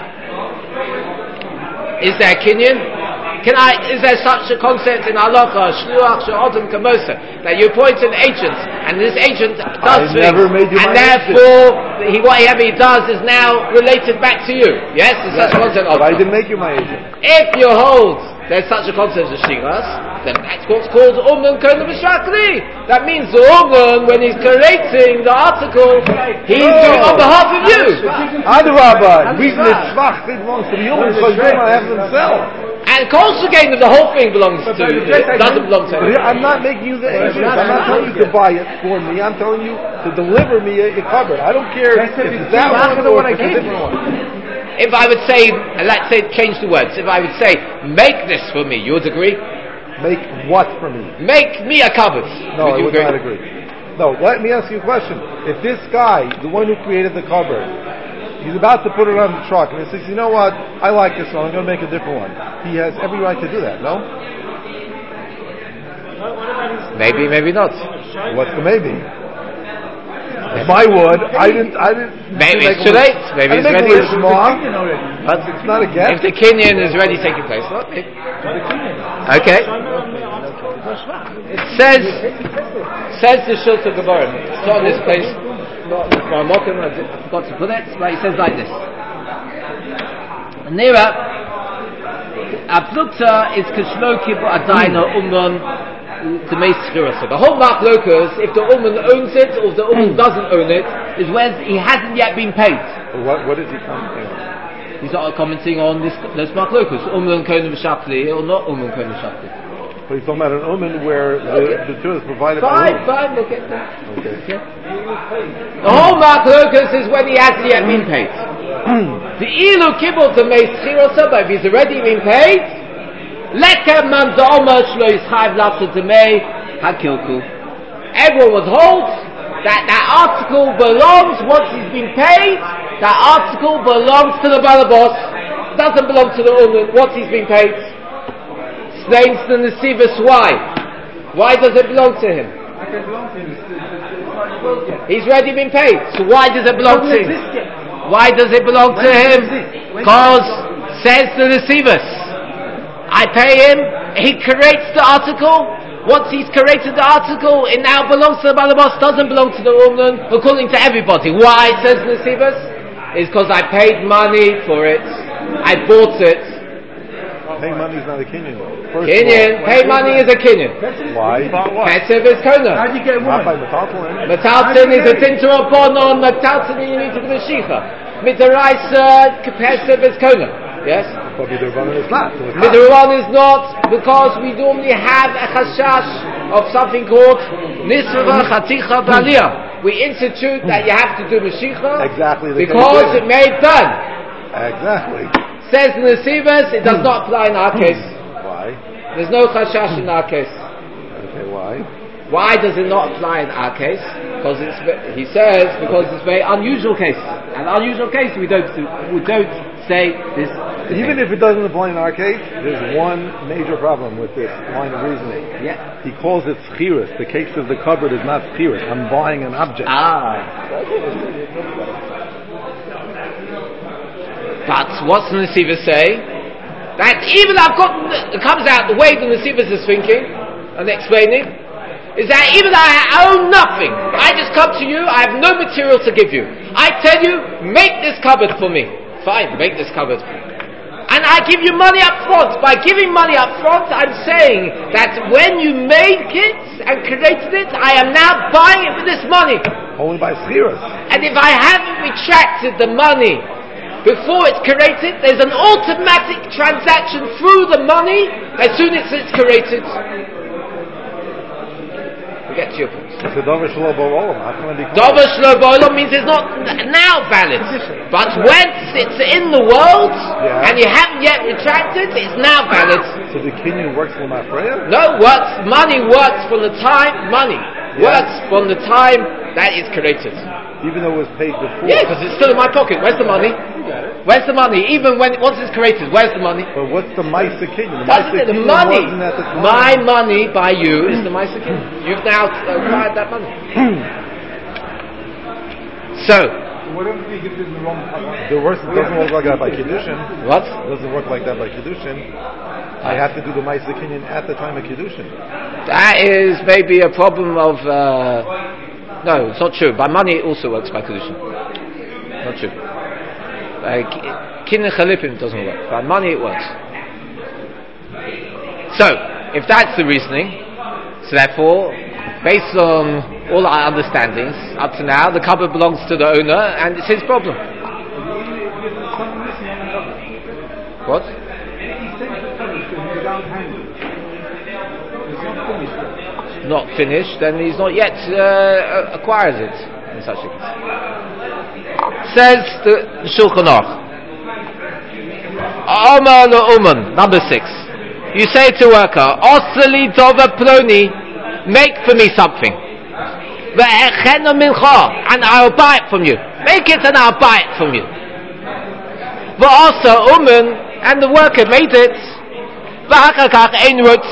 is there a kinyan? Can I, is there such a concept in halacha, shliach she'odem kamosa, that you appoint an agent, and this agent does I things, never made you and my therefore, he, whatever he does is now related back to you? Yes, there's such a concept of But I didn't make you my agent. If you hold there's such a concept as shiras, then that's what's called umman kona b'shakli. That means the umman, when he's collating the article, he's No. doing on behalf of you. Adrabah, the reason it's schwach, it belongs to the human because they don't have themselves. And also again that the whole thing belongs to you. It doesn't belong to But him. here, I'm not making you the agent. I'm not telling you to buy it for me. I'm telling you to deliver me a, a cupboard. I don't care if it's that one or if it's a different one. If I would say, let's say, change the words. If I would say, make this for me, you would agree? Make what for me? Make me a cupboard. No, would I you would agree? not agree. No, let me ask you a question. If this guy, the one who created the cupboard, he's about to put it on the truck, and he says, you know what, I like this one, I'm going to make a different one. He has every right to do that, no? What, what about his... Maybe, maybe not. What's the maybe? It's my wood. I didn't. I didn't. Maybe make it's too a late. wish. Maybe I it's didn't ready. make a wish, Mom. But It's not a guess. if the kinyan is already taking place, okay. Okay. It says says the Shulchan Gemara. It's not in this place. Not in my mokum. I forgot to put it. But it says like this. Nira Aplukta is Kishlo Kibbutz Adayna Umman to make Schirasa. The whole Machlokas, if the Umman owns it or if the Umman doesn't own it, is when he hasn't yet been paid. What, what is he commenting on? He's not commenting on this this Machlokas, Umman Kohen V'Shapli or not Umman Kohen V'Shapli. But he's talking about an omen where Okay. the, the two is provided Fine, for. fine, look at that. Okay. Okay. The whole Machlokas is when he hasn't yet been paid. The ilu kibbutz to make schirasa, but if he's already been paid, leka man da'omer shlo yischayv lafsa demei hakilku. Everyone would hold that that article belongs, once he's been paid, that article belongs to the balabos, doesn't belong to the woman once he's been paid. Explains the Nesivus why. Why does it belong to him? He's already been paid, so why does it belong to him? Why does it belong to him? Because, says the Nesivus, I pay him, he creates the article, once he's created the article, it now belongs to the Balabas, doesn't belong to the woman, according to everybody. Why, says Nesivus? Is because I paid money for it, I bought it. Paying money is not a kinyan. First Kinyan, pay money is a kinyan. Why? Kesef is kona. How do you get Not one? by metaltalin. Metalton is a tinter upon on metalton you need to do Mashiach. Midaraisa, Kesef is kona. Yes? But Midrabanan is not. So it's not. Midaran is not, because we normally have a chashash of something called Nisra Chaticha Baliyah. We institute that you have to do Mashiach Exactly the because case. it made done. Exactly. Says in the Nesivus, it does not apply in our case. Why? There's no chashash in our case. Okay, why? Why does it not apply in our case? Because it's, he says, because it's a very unusual case. An unusual case, we don't do, we don't say this. this Even thing. if it doesn't apply in our case, there's one major problem with this line of reasoning. Yeah. He calls it schirus. The case of the cupboard is not schirus. I'm buying an object. Ah. But what's the Nesivus say? That even I've got, it comes out the way the Nesivus is thinking and explaining, is that even I own nothing. I just come to you, I have no material to give you. I tell you, make this cupboard for me. Fine, make this cupboard. And I give you money up front. By giving money up front, I'm saying that when you make it and created it, I am now buying it with this money. Only by schirus. And if I haven't retracted the money before it's created, there's an automatic transaction through the money as soon as it's created. We get to your point. It's a davar shelo ba'olam. How can it be called? Davar shelo ba'olam means it's not now valid. But once it's in the world, Yeah. and you haven't yet retracted, it's now valid. So the kinyan works for mafreya? No, works, money works from the time, money Yeah. works from the time that it's created. Even though it was paid before. Yeah, because it's still in my pocket. Where's the money? Where's the money? Even when once it's created, where's the money? But what's the Maisa Kinyan? The Doesn't Maisa it? The Kinyan money, wasn't at the time. my money by you is the Maisa Kinyan. You've now acquired that money. So, Whatever we give in the wrong color. The worst, it doesn't work like that by Kiddushin. what? It doesn't work like that by Kiddushin. I have to do the Maisa Kinyan at the time of Kiddushin. That is maybe a problem of. Uh, no, it's not true. By money, it also works by Kedushin. Not true. By Kin Chalipim doesn't work. By money, it works. So, if that's the reasoning, so therefore, based on all our understandings up to now, the cupboard belongs to the owner, and it's his problem. What? Not finished, then he's not yet uh, acquires it in such a case. Says the Shulchan Aruch, Omar le'uman, number six. You say to worker, Osli dova ploni, make for me something. Ve'echena mincha, and I'll buy it from you. Make it and I'll buy it from you. Ve'asa uman, and the worker made it.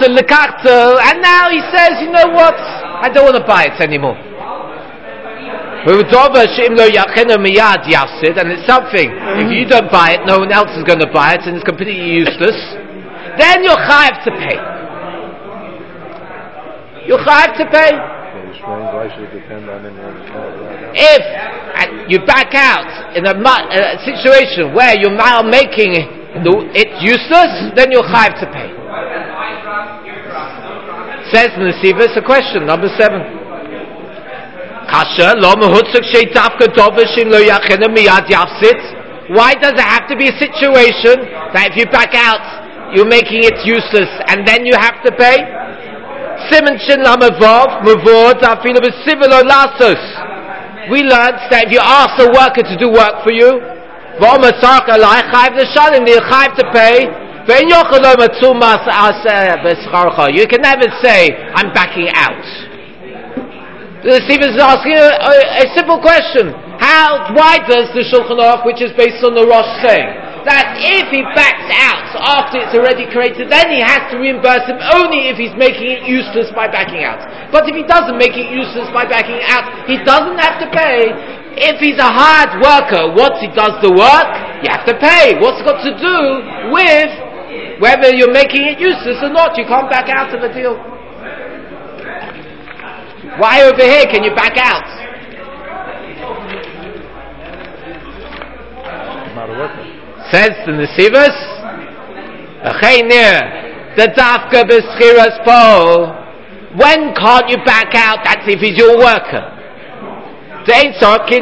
And now he says, you know what? I don't want to buy it anymore. And it's something, if you don't buy it, no one else is going to buy it, and it's completely useless. Then you're chayav to pay. You're chayav to pay. Why should it depend on anyone? If and you back out in a, a situation where you're now making it useless, then you're chayav to pay. Says in the Siva, it's a question, number seven. Why does it have to be a situation that if you back out, you're making it useless and then you have to pay? We learned that if you ask a worker to do work for you, you have to pay. You can never say, I'm backing out. The Siva is asking a, a, a simple question. How, why does the Shulchan Aruch, which is based on the Rosh, say that if he backs out after it's already created, then he has to reimburse him only if he's making it useless by backing out? But if he doesn't make it useless by backing out, he doesn't have to pay. If he's a hard worker, once he does the work, you have to pay. What's it got to do with whether you're making it useless or not? You can't back out of a deal. Why over here can you back out? Not a worker. Says the Nesivos, the dafka b'schiras po. When can't you back out? That's if he's your worker. That's what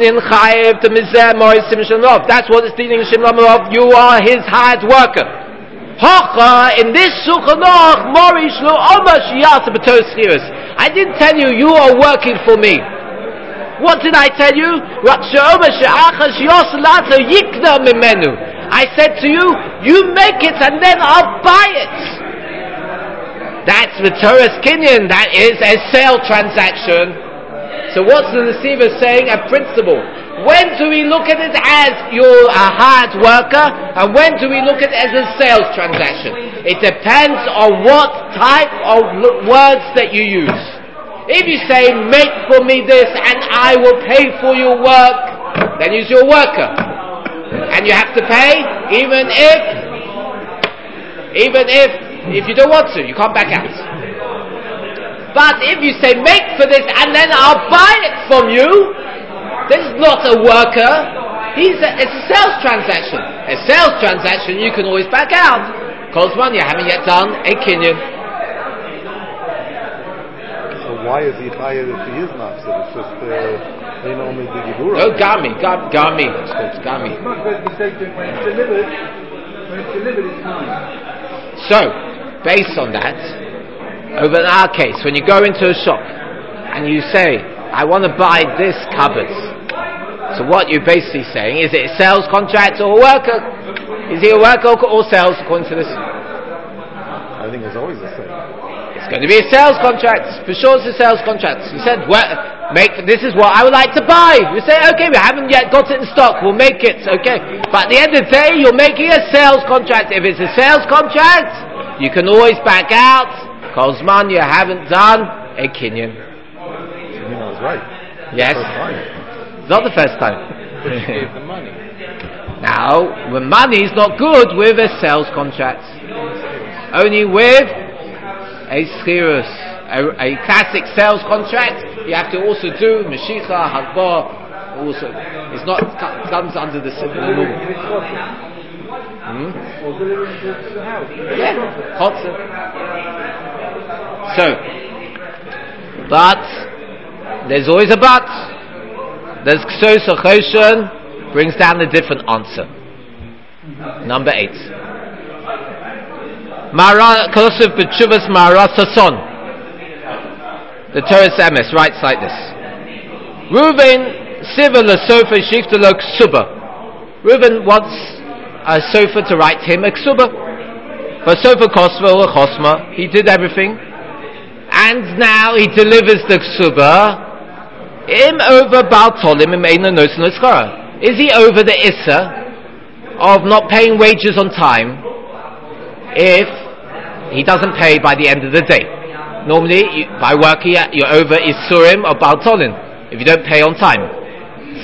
it's dealing with Shimon. You are his hired worker. In this Shulchan Aruch, Morish lo omash yasa b'tos schiras. I didn't tell you you are working for me. What did I tell you? I said to you, you make it and then I'll buy it. That's the Torah's Kinyan. That is a sale transaction. So what's the Nesiva saying? A principle. When do we look at it as you're a hard worker, and when do we look at it as a sales transaction? It depends on what type of words that you use. If you say, make for me this and I will pay for your work, then he's your worker. And you have to pay, even if, even if, if you don't want to, you can't back out. But if you say, make for this and then I'll buy it from you, this is not a worker. He's a, it's a sales transaction. A sales transaction, you can always back out. Costs money, you haven't yet done a kinyan. So why is he higher if he is not? So it's just, uh, you know, the Gibura. No, Gami. Gami. Gami. It's called Gami. It's not going to say that when it's delivered, when it's delivered, it's mine. So, based on that, over in our case, when you go into a shop and you say, I want to buy this cupboard. So what you're basically saying, is it a sales contract or a worker? Is he a worker or sales according to this? I think it's always the same. It's going to be a sales contract. For sure it's a sales contract. You said, well, make, this is what I would like to buy. You say, okay, we haven't yet got it in stock. We'll make it, okay. But at the end of the day, you're making a sales contract. If it's a sales contract, you can always back out. Kozman, you haven't done a kinyan. You know, I was right. Yes. It's not the first time. But you gave the money. Now, when money is not good with a sales contract. Only with a schirus, a, a classic sales contract, you have to also do Meshicha, Hadbar, also. It's not, it comes under the normal. Hmm? Yeah, Chotzer. So, but, there's always a but. There's Ksos Choshen, brings down a different answer. Number eight. Mara Kosov B'Tshuvas Mara Sason. The Torah Emes writes like this. Reuven Siva L'Sofa Shifta Lo Ksuba. Reuven wants a sofa to write him a Ksuba. But Sofa Kosva or Chosma, he did everything. And now he delivers the Ksuba. Im over Baal Tolim im Eina Nos Noskara. Is he over the Issa of not paying wages on time if he doesn't pay by the end of the day? Normally, you, by working, you're over Isurim or Baal Tolim if you don't pay on time.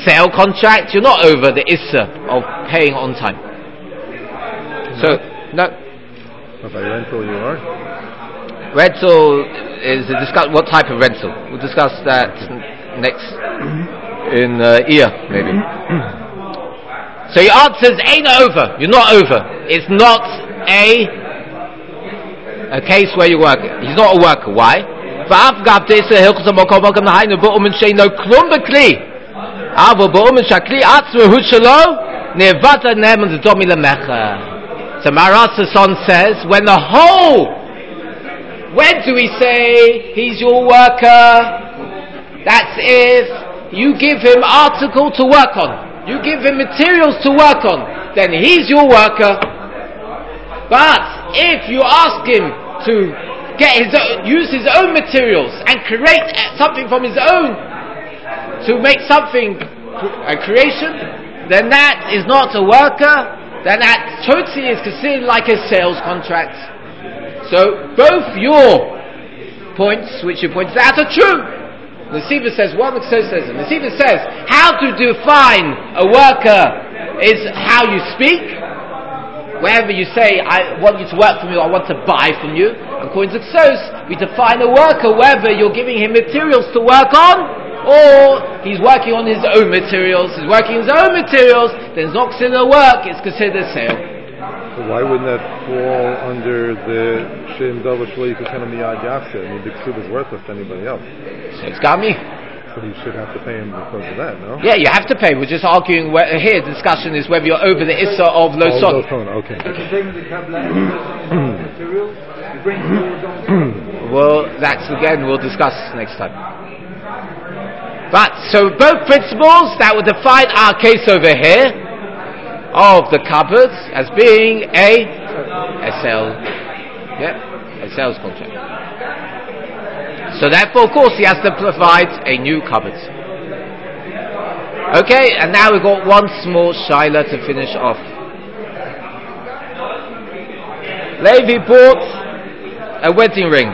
sale contract, you're not over the issa of paying on time. So, no. But by rental you are? Rental is a discuss what type of rental. We'll discuss that next in uh, year, maybe. So your answer is ain't over. You're not over. It's not a a case where you work. He's not a worker. Why? So Marasa son says, when the whole, when do we say he's your worker? That's if you give him article to work on. You give him materials to work on, then he's your worker. But if you ask him to get his own, use his own materials and create something from his own to make something, a creation, then that is not a worker. Then that totally is considered like a sales contract. So both your points, which you pointed out, are true. The Nesiva says one, the Ksos says it. The Nesiva says how to define a worker is how you speak. Wherever you say, I want you to work for me, or I want to buy from you. According to Ksos, we define a worker whether you're giving him materials to work on, or he's working on his own materials. He's working his own materials, then it's not considered work, it's considered a sale. So why wouldn't that fall under the Shem Davar Shlo Yikuchen Miyad Yachse? I mean, the Ksub is worthless to anybody else. So it's got me. So you should have to pay him because of that, no? Yeah, you have to pay. We're just arguing where, here. The discussion is whether you're over the issa of lo oh, son. Lo son. Okay. Well, that's again we'll discuss next time. But so both principles that would define our case over here of the cupboard as being a a sale, yeah, a sales contract. So therefore, of course, he has to provide a new cupboard. Okay, and now we've got one small shaila to finish off. Levi bought a wedding ring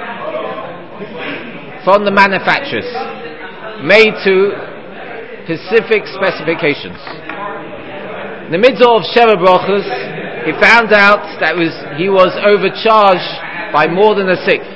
from the manufacturers, made to specific specifications. In the middle of Sheva Brachos, he found out that was he was overcharged by more than a sixth.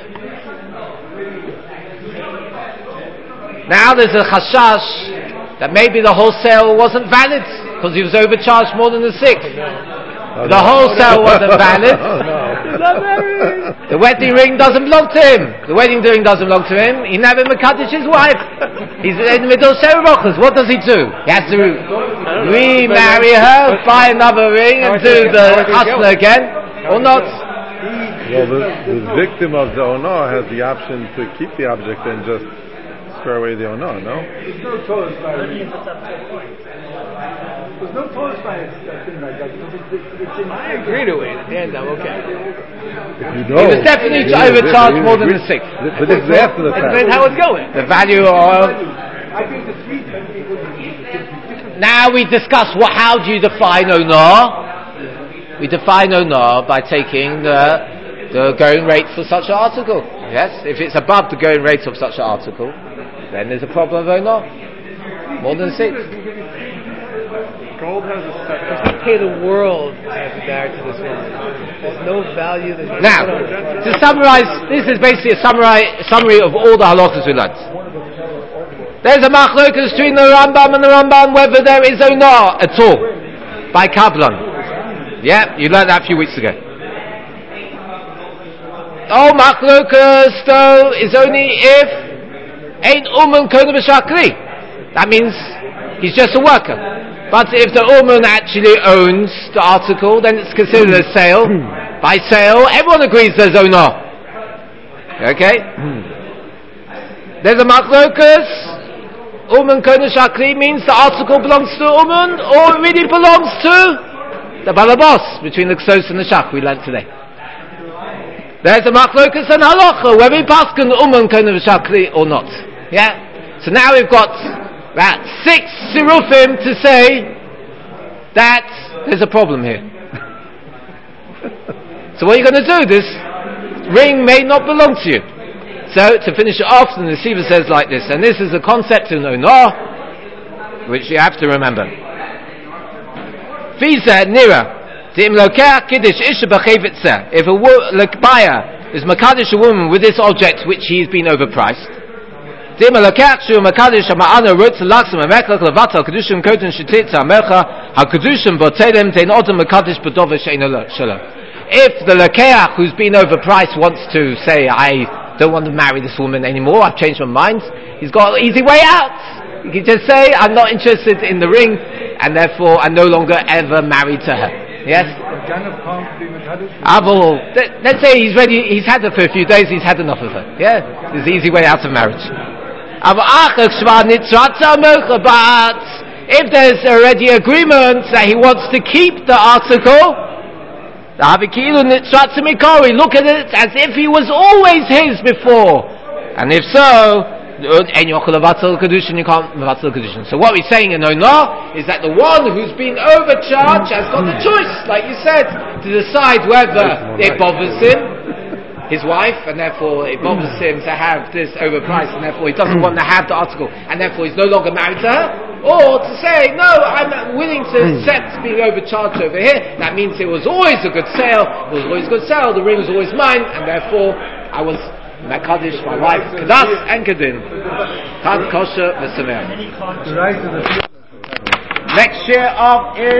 Now there's a chashash that maybe the wholesale wasn't valid because he was overcharged more than a sixth. Oh, the no. wholesale wasn't valid. Oh, no. The wedding ring doesn't belong to him. The wedding ring doesn't belong to him. He never mekadesh his wife. He's in the middle of Sheva Brachos. What does he do? He has to remarry her, buy another ring, and do the husna again, or not? Well, the, the victim of the honor has the option to keep the object and just square away the honor, no? There's no Torah by it. There's no Torah by it, that thing like that. It's, it's, it's in I agree to it. At the end, I'm okay. If you know, He was definitely yeah, overcharged yeah, more than yeah, the six. But this is after the It fact. depends how it's going. The value of... I think the three people different. Now we discuss what. How do you define honor? We define honor by taking the, the going rate for such an article. Yes, if it's above the going rate of such an article, then there's a problem of honor. More than six. Gold has a I second. pay the world to be married to this woman. There's no value. There's no Now, to summarize, this is basically a summary, summary of all the halachas we learned. There's a machlokas between the Rambam and the Rambam whether there is honor at all by Kabbalah. Yeah, you learned that a few weeks ago. Oh, machlokas though is only if ain't uman kona b'shakli. That means he's just a worker. But if the uman actually owns the article, then it's considered a sale. By sale, everyone agrees there's honor. Okay? There's a machlokas. Uman kona shakli means the article belongs to the uman, or it really belongs to the balabos, between the ksos and the shach we learned today. There's a machlokas and halacha, whether we pass the uman kona shakli or not. Yeah? So now we've got that six sirufim to say that there's a problem here. So what are you going to do? This ring may not belong to you. So, to finish it off, the Nesiva says like this, and this is a concept in Onah, which you have to remember. Fiza Nira. If a wo- buyer is Makadish a woman with this object which he has been overpriced, so what if the Lakeach who's been overpriced wants to say, I don't want to marry this woman anymore, I've changed my mind, he's got an easy way out. He can just say, I'm not interested in the ring, and therefore I'm no longer ever married to her. Yes? Abel, let's say he's ready, he's had her for a few days, he's had enough of her. Yeah? There's an easy way out of marriage. But if there's already agreement that he wants to keep the article, look at it as if he was always his before. And if so, you can't mevatel kedushin. So what we're saying in Onah is that the one who's been overcharged has got the choice, like you said, to decide whether it bothers him, his wife, and therefore it bothers him to have this overpriced, and therefore he doesn't want to have the article, and therefore he's no longer married to her, or to say, no, I'm willing to accept being overcharged over here. That means it was always a good sale, it was always a good sale, the ring was always mine, and therefore I was Makadish, my wife, Kadas and Kedin. Chad kosher v'sameach. Next year of